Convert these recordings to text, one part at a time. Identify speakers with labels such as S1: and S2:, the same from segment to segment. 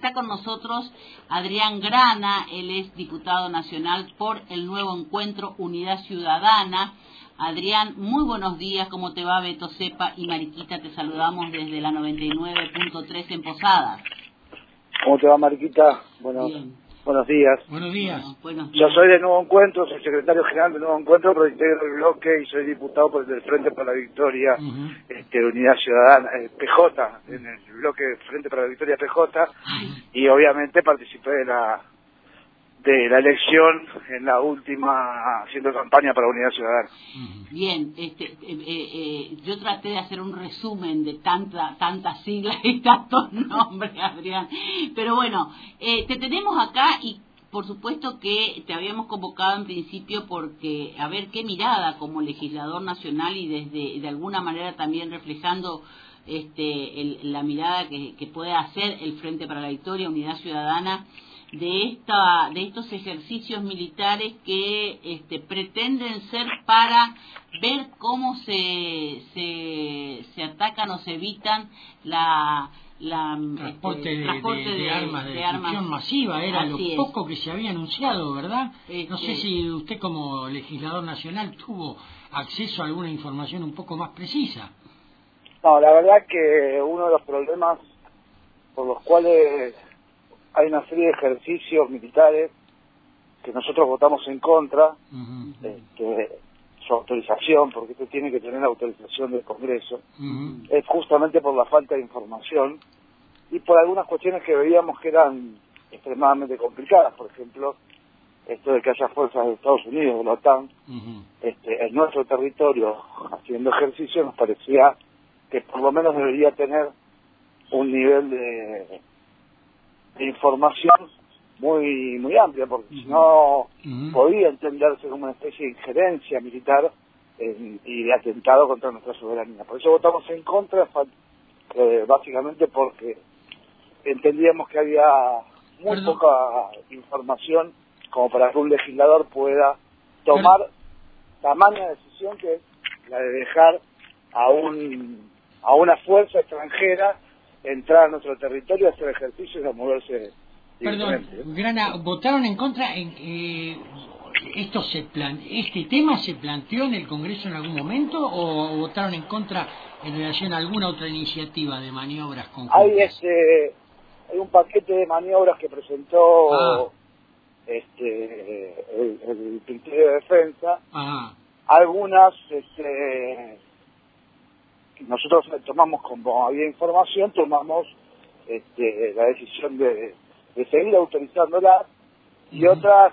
S1: está con nosotros Adrián Grana, él es diputado nacional por el Nuevo Encuentro Unidad Ciudadana. Adrián, muy buenos días, ¿cómo te va? Beto Cepa y Mariquita, te saludamos desde la 99.3 en Posadas.
S2: ¿Cómo te va, Mariquita? Buenos días.
S3: Buenos días.
S1: Buenos días.
S2: Yo soy de Nuevo Encuentro, soy secretario general de Nuevo Encuentro, pero integro el bloque y soy diputado por el Frente para la Victoria, Unidad Ciudadana, PJ, en el bloque Frente para la Victoria PJ, y obviamente participé de la elección en la última, haciendo campaña para Unidad Ciudadana.
S1: Bien, yo traté de hacer un resumen de tantas siglas y tantos nombres, Adrián, pero bueno, te tenemos acá y por supuesto que te habíamos convocado en principio porque a ver qué mirada como legislador nacional y desde de alguna manera también reflejando la mirada que puede hacer el Frente para la Victoria, Unidad Ciudadana, de estos ejercicios militares que pretenden ser para ver cómo se atacan o se evitan
S3: transporte de armas de destrucción masiva. Era lo poco que se había anunciado, ¿verdad? No sé si usted como legislador nacional tuvo acceso a alguna información un poco más precisa.
S2: No, la verdad que uno de los problemas por los cuales hay una serie de ejercicios militares que nosotros votamos en contra, su autorización, porque esto tiene que tener autorización del Congreso, es justamente por la falta de información y por algunas cuestiones que veíamos que eran extremadamente complicadas. Por ejemplo, esto de que haya fuerzas de Estados Unidos, de la OTAN, en nuestro territorio haciendo ejercicio, nos parecía que por lo menos debería tener un nivel de información muy amplia, porque si no podía entenderse como una especie de injerencia militar y de atentado contra nuestra soberanía. Por eso votamos en contra, básicamente porque entendíamos que había muy poca información como para que un legislador pueda tomar tamaña decisión, que es la de dejar a una fuerza extranjera entrar a nuestro territorio, hacer ejercicios y a moverse.
S3: Perdón, Grana, ¿votaron en contra en este tema se planteó en el Congreso en algún momento o votaron en contra en relación a alguna otra iniciativa de maniobras conjuntas?
S2: Hay un paquete de maniobras que presentó el Ministerio de Defensa. Algunas nosotros tomamos, como había información, tomamos la decisión de seguir autorizándolas y otras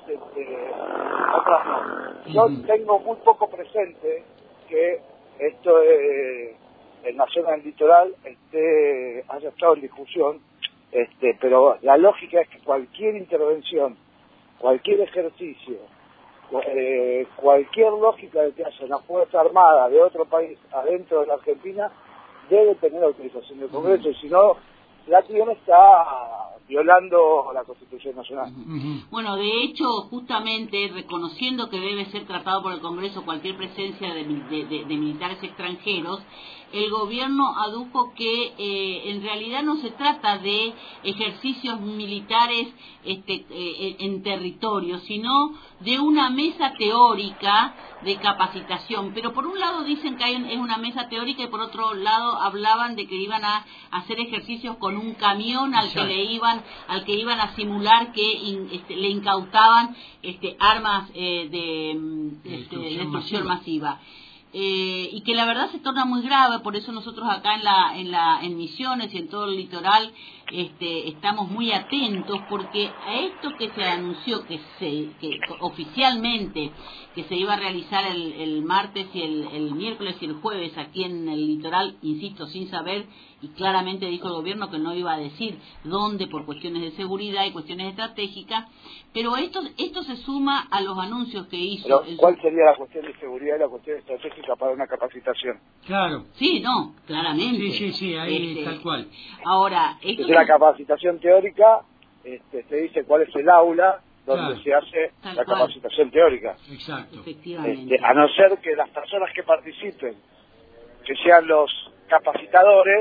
S2: no. Yo tengo muy poco presente que esto en la zona del litoral haya estado en discusión, pero la lógica es que cualquier intervención, cualquier ejercicio, cualquier lógica de que haya una fuerza armada de otro país adentro de la Argentina debe tener autorización del Congreso, y si no, la acción está violando la Constitución Nacional.
S1: Bueno, de hecho, justamente reconociendo que debe ser tratado por el Congreso cualquier presencia de militares extranjeros, el gobierno adujo que en realidad no se trata de ejercicios militares en territorio, sino de una mesa teórica de capacitación. Pero por un lado dicen que es una mesa teórica y por otro lado hablaban de que iban a hacer ejercicios con un camión al que iban a simular que le incautaban armas de destrucción masiva. Y que la verdad se torna muy grave. Por eso nosotros acá en Misiones y en todo el litoral estamos muy atentos, porque a esto que se anunció que oficialmente que se iba a realizar el martes y el miércoles y el jueves aquí en el litoral, insisto, sin saber, y claramente dijo el gobierno que no iba a decir dónde por cuestiones de seguridad y cuestiones estratégicas, pero esto se suma a los anuncios que hizo.
S2: Pero, ¿cuál sería la cuestión de seguridad y la cuestión estratégica para una capacitación?
S3: Claro.
S1: Sí, no, claramente.
S3: Sí, ahí tal cual.
S1: Ahora,
S2: es la capacitación teórica, se dice cuál es el aula donde se hace la capacitación teórica.
S3: Exacto.
S1: Efectivamente.
S2: A no ser que las personas que participen, que sean los capacitadores,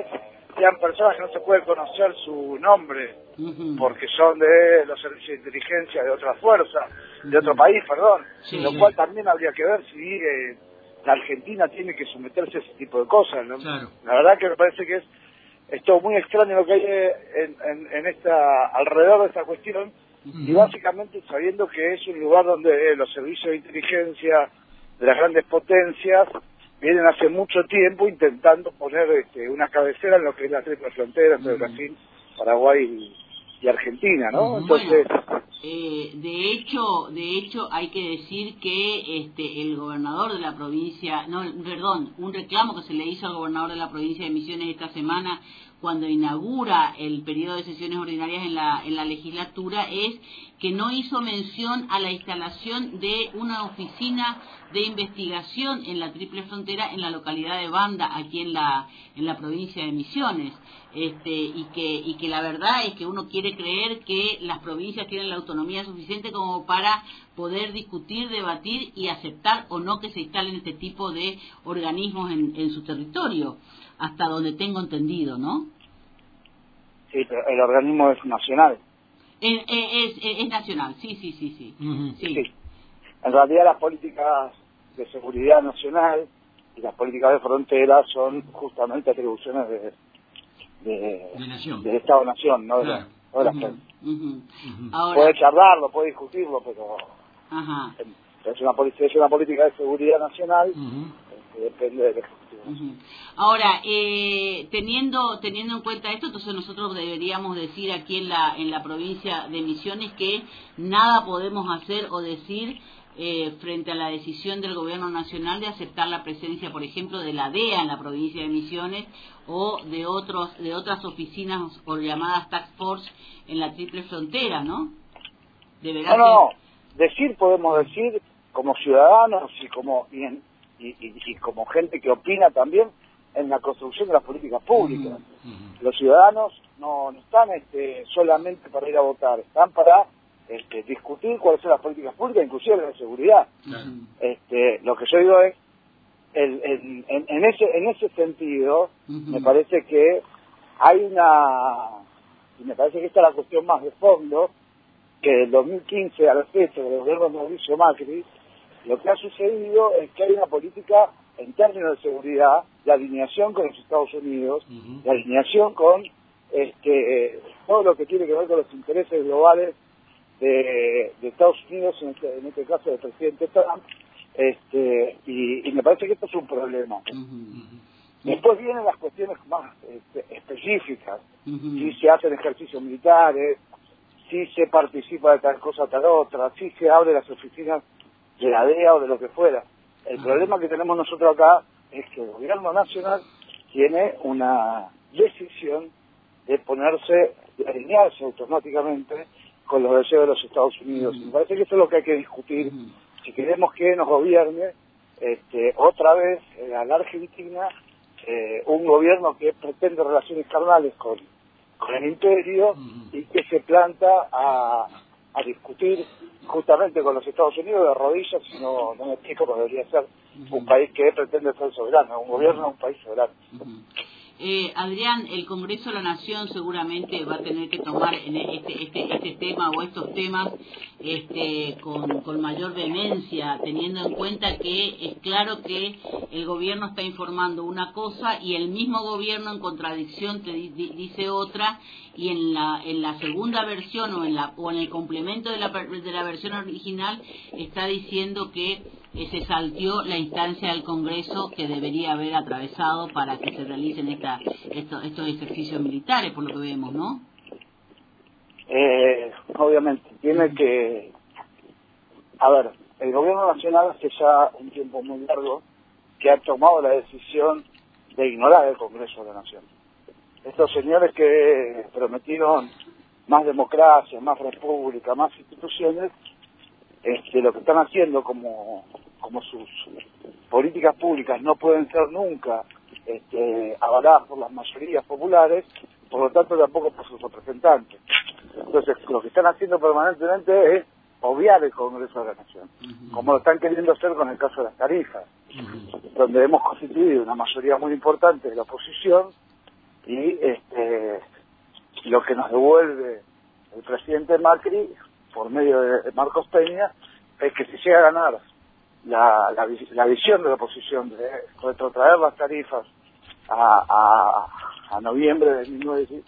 S2: sean personas que no se puede conocer su nombre, porque son de los servicios de inteligencia de otra fuerza, de otro país, perdón, lo cual también habría que ver si la Argentina tiene que someterse a ese tipo de cosas, ¿no? Claro. La verdad que me parece que es todo muy extraño lo que hay alrededor de esta cuestión, y básicamente sabiendo que es un lugar donde los servicios de inteligencia de las grandes potencias vienen hace mucho tiempo intentando poner una cabecera en lo que es la triple frontera entre Brasil, Paraguay y Argentina, ¿no? Entonces,
S1: bueno, de hecho hay que decir que el gobernador de la provincia, un reclamo que se le hizo al gobernador de la provincia de Misiones esta semana cuando inaugura el periodo de sesiones ordinarias en la legislatura es que no hizo mención a la instalación de una oficina de investigación en la triple frontera en la localidad de Banda, aquí en la provincia de Misiones, y que la verdad es que uno quiere creer que las provincias tienen la autonomía suficiente como para poder discutir, debatir y aceptar o no que se instalen este tipo de organismos en su territorio, hasta donde tengo entendido, ¿no?
S2: Sí, pero el organismo es nacional.
S1: Es nacional, sí.
S2: Uh-huh. Sí. En realidad las políticas de seguridad nacional y las políticas de frontera son justamente atribuciones del Estado-Nación, ¿no?
S1: Claro.
S2: De la
S1: uh-huh. Uh-huh. Ahora,
S2: puede charlarlo, puede discutirlo, pero
S1: ajá.
S2: Es una política de seguridad nacional, que depende del Ejecutivo.
S1: Uh-huh. Ahora, teniendo en cuenta esto, entonces nosotros deberíamos decir aquí en la provincia de Misiones que nada podemos hacer o decir frente a la decisión del gobierno nacional de aceptar la presencia, por ejemplo, de la DEA en la provincia de Misiones o de otras oficinas o llamadas task force en la triple frontera, ¿no?
S2: No, podemos decir como ciudadanos y como como gente que opina también en la construcción de las políticas públicas. Los ciudadanos no están solamente para ir a votar, están para discutir cuáles son las políticas públicas, inclusive de seguridad. Lo que yo digo es, en ese sentido, me parece que me parece que esta es la cuestión más de fondo, que del 2015 a la fecha del gobierno de Mauricio Macri, lo que ha sucedido es que hay una política en términos de seguridad, de alineación con los Estados Unidos, de alineación con todo lo que tiene que ver con los intereses globales de Estados Unidos, en este caso del presidente Trump, y me parece que esto es un problema. Después vienen las cuestiones más específicas, si se hacen ejercicios militares, si se participa de tal cosa o tal otra, si se abre las oficinas de la DEA o de lo que fuera. El problema que tenemos nosotros acá es que el gobierno nacional tiene una decisión de alinearse automáticamente con los deseos de los Estados Unidos. Me parece que eso es lo que hay que discutir si queremos que nos gobierne otra vez a la Argentina un gobierno que pretende relaciones carnales con el imperio y que se planta a discutir justamente con los Estados Unidos de rodillas, si no me explico, porque debería ser un país que pretende ser soberano, un gobierno de un país soberano.
S1: Adrián, el Congreso de la Nación seguramente va a tener que tomar en este tema o estos temas con mayor vehemencia, teniendo en cuenta que es claro que el gobierno está informando una cosa y el mismo gobierno en contradicción te dice otra, y en la segunda versión o en el complemento de la versión original está diciendo que se salteó la instancia del Congreso que debería haber atravesado para que se realicen estos ejercicios militares, por lo que vemos, ¿no?
S2: Obviamente, tiene que... A ver, el gobierno nacional hace ya un tiempo muy largo que ha tomado la decisión de ignorar el Congreso de la Nación. Estos señores que prometieron más democracia, más república, más instituciones, lo que están haciendo como sus políticas públicas no pueden ser nunca avaladas por las mayorías populares, por lo tanto tampoco por sus representantes. Entonces lo que están haciendo permanentemente es obviar el Congreso de la Nación, como lo están queriendo hacer con el caso de las tarifas, donde hemos constituido una mayoría muy importante de la oposición y lo que nos devuelve el presidente Macri por medio de Marcos Peña es que si llega a ganar la visión de la oposición de retrotraer las tarifas a noviembre del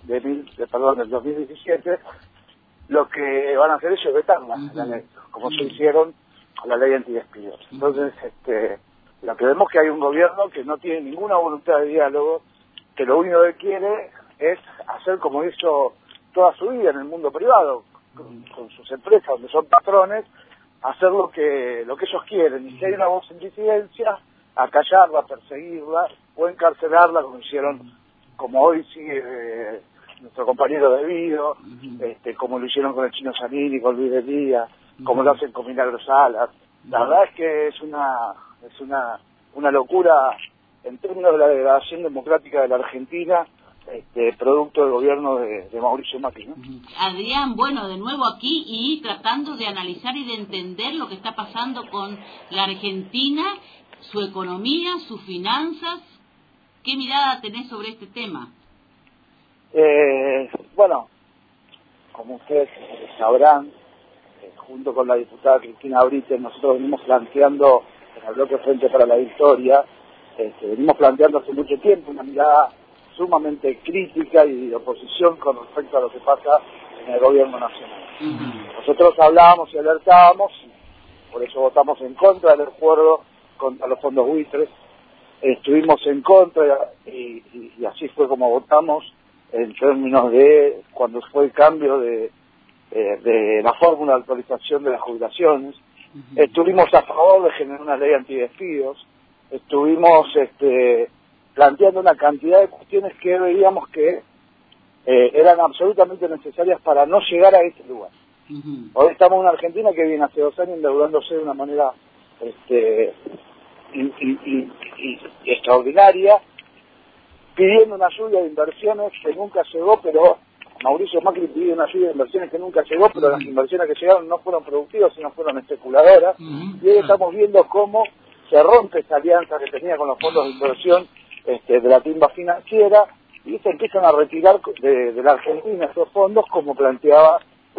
S2: 2017, lo que van a hacer ellos es vetarla, la ley, como se hicieron a la ley antidespidos. Entonces, lo que vemos es que hay un gobierno que no tiene ninguna voluntad de diálogo, que lo único que quiere es hacer como hizo toda su vida en el mundo privado, con sus empresas, donde son patrones, hacer lo que ellos quieren. Y si hay una voz en disidencia, acallarla, perseguirla o encarcelarla, como hicieron, como hoy sigue nuestro compañero De Vido, como lo hicieron con el Chino Zanini, con Luis de Díaz, como lo hacen con Milagros Salas. La verdad es que es una locura en términos de la degradación democrática de la Argentina, producto del gobierno de Mauricio Macri, ¿no?
S1: Adrián, bueno, de nuevo aquí y tratando de analizar y de entender lo que está pasando con la Argentina, su economía, sus finanzas. ¿Qué mirada tenés sobre este tema?
S2: Bueno, como ustedes sabrán, junto con la diputada Cristina Brites, nosotros venimos planteando en el bloque Frente para la Victoria, venimos planteando hace mucho tiempo una mirada sumamente crítica y de oposición con respecto a lo que pasa en el gobierno nacional. Nosotros hablábamos y alertábamos, por eso votamos en contra del acuerdo contra los fondos buitres, estuvimos en contra y así fue como votamos en términos de cuando fue el cambio de la fórmula de actualización de las jubilaciones, estuvimos a favor de generar una ley antidespidos, estuvimos planteando una cantidad de cuestiones que veíamos que eran absolutamente necesarias para no llegar a este lugar. Hoy estamos en una Argentina que viene hace 2 años endeudándose de una manera extraordinaria, pidiendo una lluvia de inversiones que nunca llegó, pero Mauricio Macri pidió una lluvia de inversiones que nunca llegó, pero las inversiones que llegaron no fueron productivas, sino fueron especuladoras, y hoy estamos viendo cómo se rompe esa alianza que tenía con los fondos de inversión de la timba financiera, y se empiezan a retirar de la Argentina esos fondos, como plantea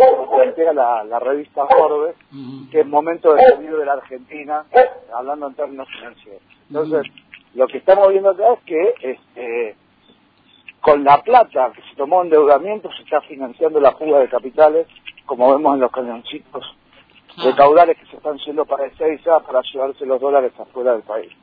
S2: la revista Forbes, que es momento de salir de la Argentina, hablando en términos financieros. Entonces, lo que estamos viendo acá es que con la plata que se tomó en endeudamiento se está financiando la fuga de capitales, como vemos en los cañoncitos de caudales que se están yendo para Ezeiza para llevarse los dólares afuera del país.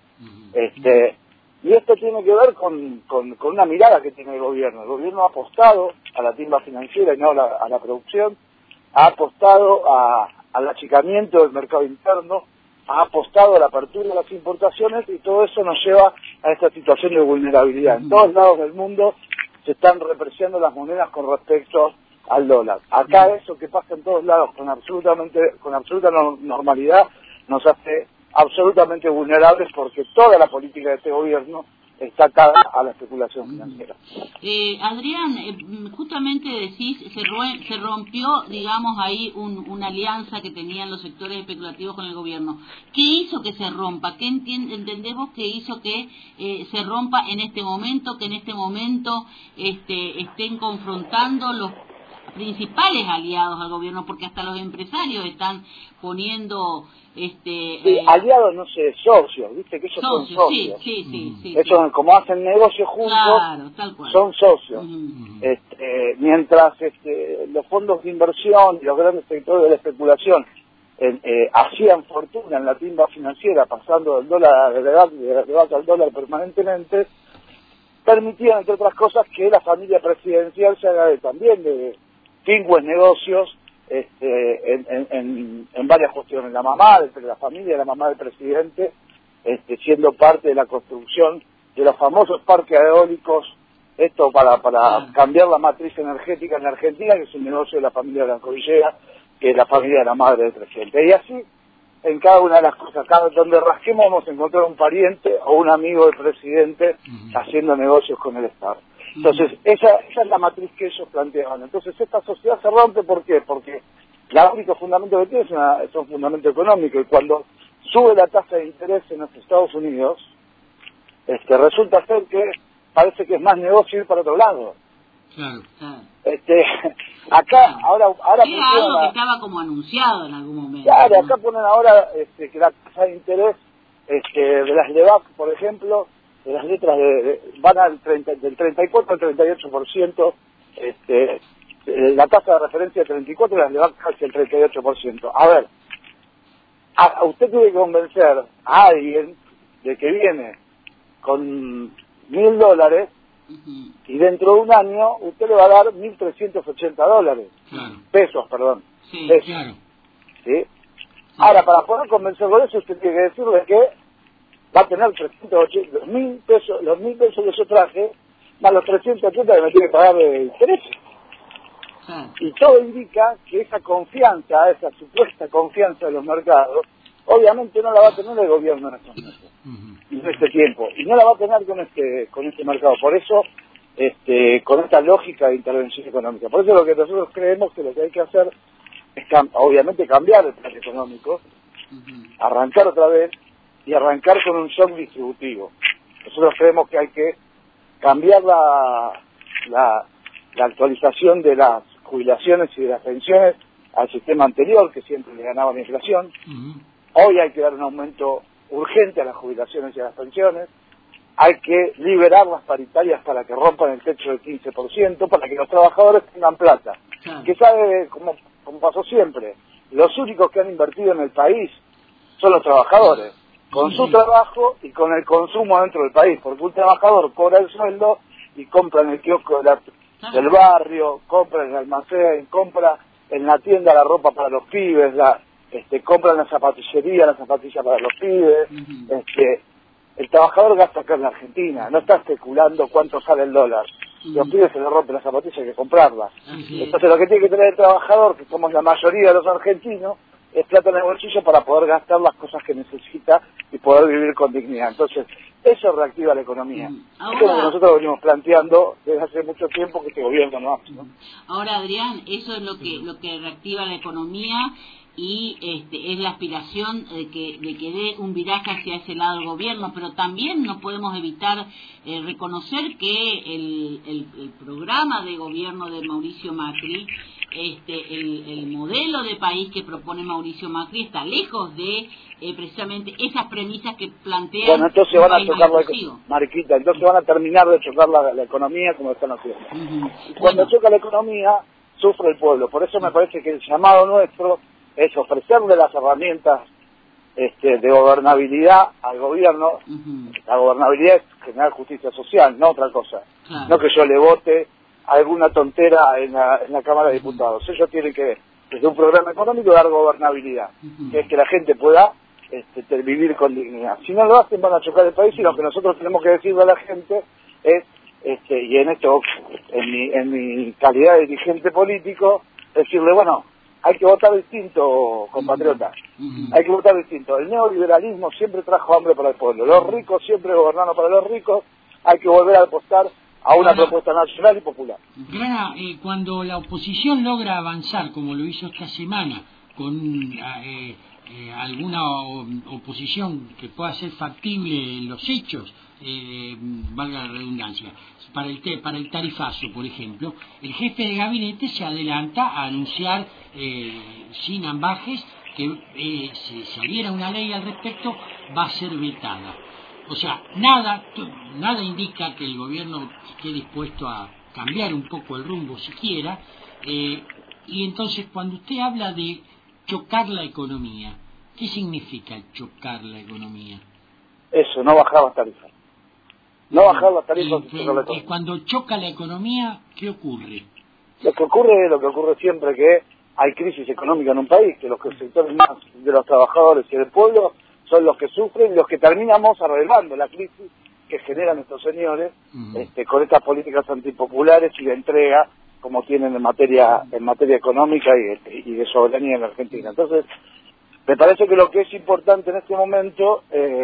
S2: Y esto tiene que ver con una mirada que tiene el gobierno. El gobierno ha apostado a la timba financiera y no a la producción, ha apostado al achicamiento del mercado interno, ha apostado a la apertura de las importaciones, y todo eso nos lleva a esta situación de vulnerabilidad. En todos lados del mundo se están repreciando las monedas con respecto al dólar. Acá eso que pasa en todos lados con absoluta normalidad nos hace absolutamente vulnerables, porque toda la política de este gobierno está atada a la especulación financiera.
S1: Adrián, justamente decís, se rompió, digamos, ahí una alianza que tenían los sectores especulativos con el gobierno. ¿Qué hizo que se rompa? ¿Qué entendemos que hizo que se rompa en este momento, que en este momento estén confrontando los principales aliados al gobierno, porque hasta los empresarios están poniendo
S2: aliados, no sé, socios, viste que ellos son socios. Sí. Ellos, como hacen negocios juntos, claro, tal cual, son socios. Mientras los fondos de inversión y los grandes sectores de la especulación hacían fortuna en la timba financiera, pasando del dólar de debate al dólar permanentemente, permitían, entre otras cosas, que la familia presidencial se haga también de pingües negocios en varias cuestiones. La familia de la mamá del presidente siendo parte de la construcción de los famosos parques eólicos, esto para cambiar la matriz energética en la Argentina, que es un negocio de la familia Blanco-Villegas, que es la familia de la madre del presidente. Y así, en cada una de las cosas, donde rasquemos vamos a encontrar un pariente o un amigo del presidente haciendo negocios con el Estado. Entonces, esa es la matriz que ellos planteaban. Entonces, esta sociedad se rompe, ¿por qué? Porque el único fundamento que tiene es un fundamento económico, y cuando sube la tasa de interés en los Estados Unidos, resulta ser que parece que es más negocio ir para otro lado.
S3: Claro.
S2: Acá, ahora
S1: era algo que estaba como anunciado en algún momento.
S2: Claro, ¿no? Acá ponen ahora que la tasa de interés de las LEVAC, por ejemplo, de las letras van del 34 al 38%, la tasa de referencia es 34 y las LEVAC casi el 38%. A ver, usted tiene que convencer a alguien de que viene con $1.000 y dentro de un año usted le va a dar $1.380.
S3: Claro.
S2: Pesos, perdón.
S1: Sí,
S2: pesos.
S3: Claro.
S2: ¿Sí? Ahora, para poder convencerlo de eso, usted tiene que decirle que va a tener 380, los 1.000 pesos que yo traje, más los 380 que me tiene que pagar de interés. Y todo indica que esa confianza, esa supuesta confianza de los mercados, obviamente no la va a tener el gobierno en estos meses, en este tiempo, y no la va a tener con este mercado. Por eso, con esta lógica de intervención económica. Por eso lo que nosotros creemos que lo que hay que hacer es, obviamente, cambiar el plan económico, arrancar otra vez, y arrancar con un shock distributivo. Nosotros creemos que hay que cambiar la actualización de las jubilaciones y de las pensiones al sistema anterior, que siempre le ganaba la inflación. Hoy hay que dar un aumento urgente a las jubilaciones y a las pensiones. Hay que liberar las paritarias para que rompan el techo del 15%, para que los trabajadores tengan plata. Que sabe, como pasó siempre, los únicos que han invertido en el país son los trabajadores, con su trabajo y con el consumo dentro del país, porque un trabajador cobra el sueldo y compra en el kiosco del barrio, compra en el almacén, compra en la tienda la ropa para los pibes, compra en la zapatillería las zapatillas para los pibes. El trabajador gasta acá en la Argentina, no está especulando cuánto sale el dólar. Los pibes se le rompen las zapatillas, hay que comprarlas. Entonces lo que tiene que tener el trabajador, que somos la mayoría de los argentinos, es plata en el bolsillo para poder gastar las cosas que necesita y poder vivir con dignidad. Entonces, eso reactiva la economía. Eso es lo que nosotros venimos planteando desde hace mucho tiempo que este gobierno no hace, ¿no?
S1: Ahora, Adrián, eso es lo que reactiva la economía y es la aspiración de que dé un viraje hacia ese lado del gobierno, pero también no podemos evitar reconocer que el programa de gobierno de Mauricio Macri, el modelo de país que propone Mauricio Macri está lejos de precisamente esas premisas que plantean.
S2: Bueno, entonces van a chocar Mariquita, entonces van a terminar de chocar la economía como están haciendo. Y cuando choca la economía, sufre el pueblo. Por eso me parece que el llamado nuestro es ofrecerle las herramientas de gobernabilidad al gobierno. La gobernabilidad es generar justicia social, no otra cosa.
S1: Claro. No
S2: que yo le vote alguna tontera en la Cámara de Diputados. Ellos tienen que, desde un programa económico, dar gobernabilidad, que es que la gente pueda vivir con dignidad. Si no lo hacen, van a chocar el país, y lo que nosotros tenemos que decirle a la gente es, y en esto, en mi calidad de dirigente político, decirle, bueno, hay que votar distinto, compatriotas. Hay que votar distinto. El neoliberalismo siempre trajo hambre para el pueblo. Los ricos siempre gobernaron para los ricos. Hay que volver a apostar a una propuesta nacional y popular.
S3: Grana, cuando la oposición logra avanzar, como lo hizo esta semana, con alguna oposición que pueda ser factible en los hechos, valga la redundancia, para el tarifazo, por ejemplo, el jefe de gabinete se adelanta a anunciar sin ambajes que si saliera una ley al respecto va a ser vetada. O sea, nada indica que el gobierno esté dispuesto a cambiar un poco el rumbo siquiera, y entonces cuando usted habla de chocar la economía, ¿qué significa chocar la economía?
S2: Eso, no bajar las tarifas. No bajar las tarifas.
S3: Y cuando choca la economía, ¿qué ocurre?
S2: Lo que ocurre siempre, que hay crisis económica en un país, que los sectores más de los trabajadores y del pueblo son los que sufren y los que terminamos arreglando la crisis que generan estos señores con estas políticas antipopulares y de entrega como tienen en materia económica y de soberanía en la Argentina. Entonces, me parece que lo que es importante en este momento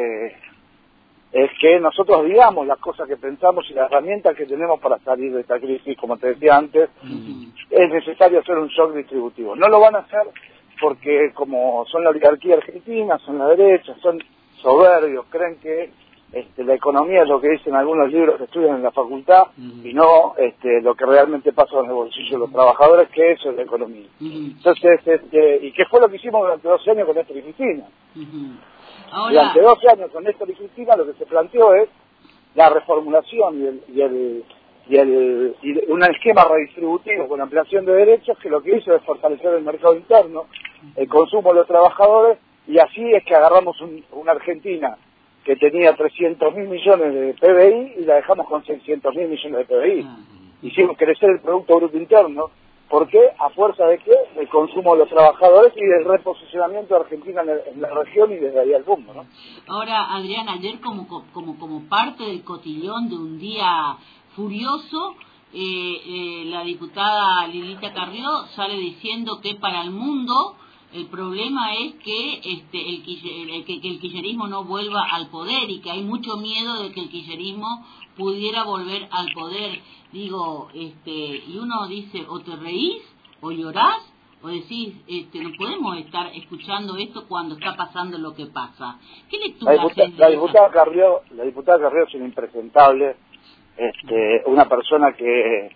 S2: es que nosotros digamos las cosas que pensamos y las herramientas que tenemos para salir de esta crisis. Como te decía antes, es necesario hacer un shock distributivo. No lo van a hacer porque, como son la oligarquía argentina, son la derecha, son soberbios, creen que la economía es lo que dicen algunos libros que estudian en la facultad y no lo que realmente pasa en el bolsillo de los trabajadores, que eso es la economía. Entonces, ¿y qué fue lo que hicimos durante 12 años con Néstor y Cristina?
S1: Ahora...
S2: Durante 12 años con Néstor y Cristina lo que se planteó es la reformulación y un esquema redistributivo con ampliación de derechos, que lo que hizo es fortalecer el mercado interno, el consumo de los trabajadores, y así es que agarramos una Argentina que tenía 300.000 millones de PBI y la dejamos con 600.000 millones de PBI. Hicimos crecer el Producto Bruto Interno. ¿Por qué? A fuerza de qué? El consumo de los trabajadores y del reposicionamiento de Argentina en la región y desde ahí al mundo, ¿no?
S1: Ahora, Adrián, ayer como parte del cotillón de un día furioso, la diputada Lilita Carrió sale diciendo que para el mundo el problema es que el kirchnerismo no vuelva al poder y que hay mucho miedo de que el kirchnerismo pudiera volver al poder. Digo, y uno dice, o te reís, o llorás, o decís, no podemos estar escuchando esto cuando está pasando lo que pasa. ¿Qué lectura haces?
S2: La diputada Carrió es una impresentable, una persona que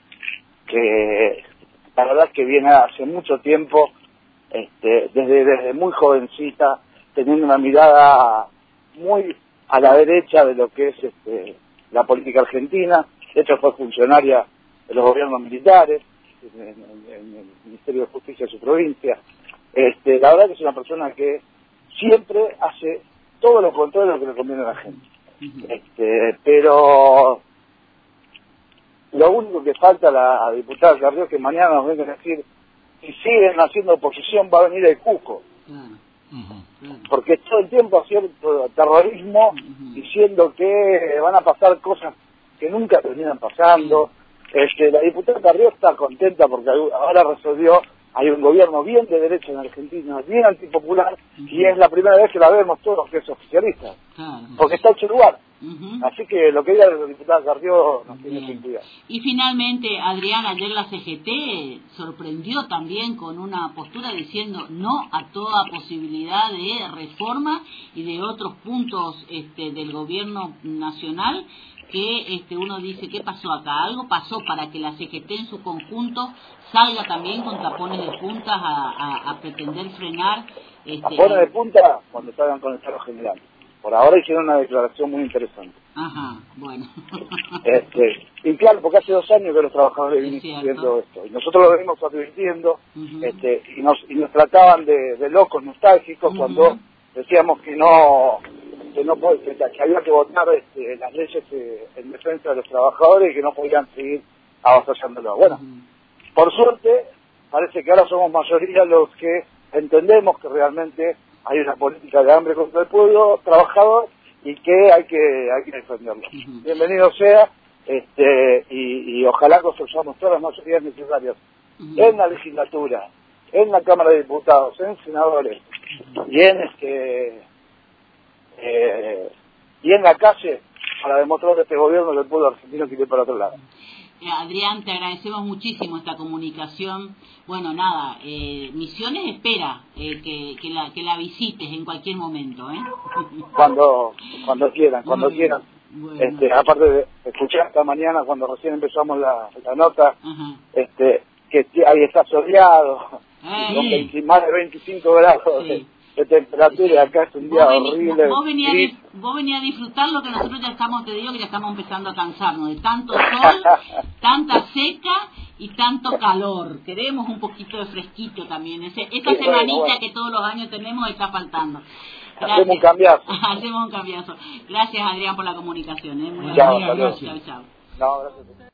S2: la verdad es que viene hace mucho tiempo, desde muy jovencita, teniendo una mirada muy a la derecha de lo que es la política argentina. De hecho fue funcionaria de los gobiernos militares, en el Ministerio de Justicia de su provincia. La verdad que es una persona que siempre hace todo lo contrario de lo que le conviene a la gente. Pero lo único que falta a la diputada Carrió es que mañana nos vengan a decir, si siguen haciendo oposición va a venir el cuco. Porque todo el tiempo haciendo terrorismo, diciendo que van a pasar cosas que nunca terminan pasando. La diputada Carrió está contenta porque ahora resolvió, hay un gobierno bien de derecha en Argentina, bien antipopular, y es la primera vez que la vemos todos que es oficialista, porque está hecho lugar. Así que lo que diga la diputada Carrió nos tiene que cuidar.
S1: Y finalmente, Adrián, ayer la CGT sorprendió también con una postura diciendo no a toda posibilidad de reforma y de otros puntos del gobierno nacional, que uno dice, ¿qué pasó acá? Algo pasó para que la CGT en su conjunto salga también con tapones de puntas a pretender frenar.
S2: Tapones de punta cuando salgan con el estado general. Por ahora hicieron una declaración muy interesante.
S1: Ajá, bueno.
S2: Y claro, porque hace 2 años que los trabajadores vienen diciendo esto. Y nosotros lo venimos advirtiendo, y nos trataban de locos nostálgicos cuando decíamos que había que votar las leyes en defensa de los trabajadores y que no podían seguir avasallándolo. Bueno, por suerte, parece que ahora somos mayoría los que entendemos que realmente hay una política de hambre contra el pueblo trabajador y que hay que defenderlo. Bienvenido sea, y ojalá construyamos todas las mayorías necesarias en la legislatura, en la Cámara de Diputados, en senadores y en la calle para demostrar que este gobierno del pueblo argentino quiere ir para otro lado.
S1: Adrián, te agradecemos muchísimo esta comunicación. Bueno, nada, Misiones espera que la visites en cualquier momento,
S2: Cuando quieran.
S1: Bueno.
S2: Aparte de escuchar esta mañana cuando recién empezamos la nota, que ahí está soleado, con más de 25 grados de temperatura, y acá es un día horrible.
S1: Vos venías a disfrutar lo que nosotros ya estamos, te digo que ya estamos empezando a cansarnos de tanto sol, tanta seca y tanto calor. Queremos un poquito de fresquito también. Esa semanita que todos los años tenemos está faltando. Gracias.
S2: Hacemos un cambiazo.
S1: Hacemos un cambiazo. Gracias, Adrián, por la comunicación. Muy
S2: Chao,
S1: bien. Chao.
S2: No, gracias.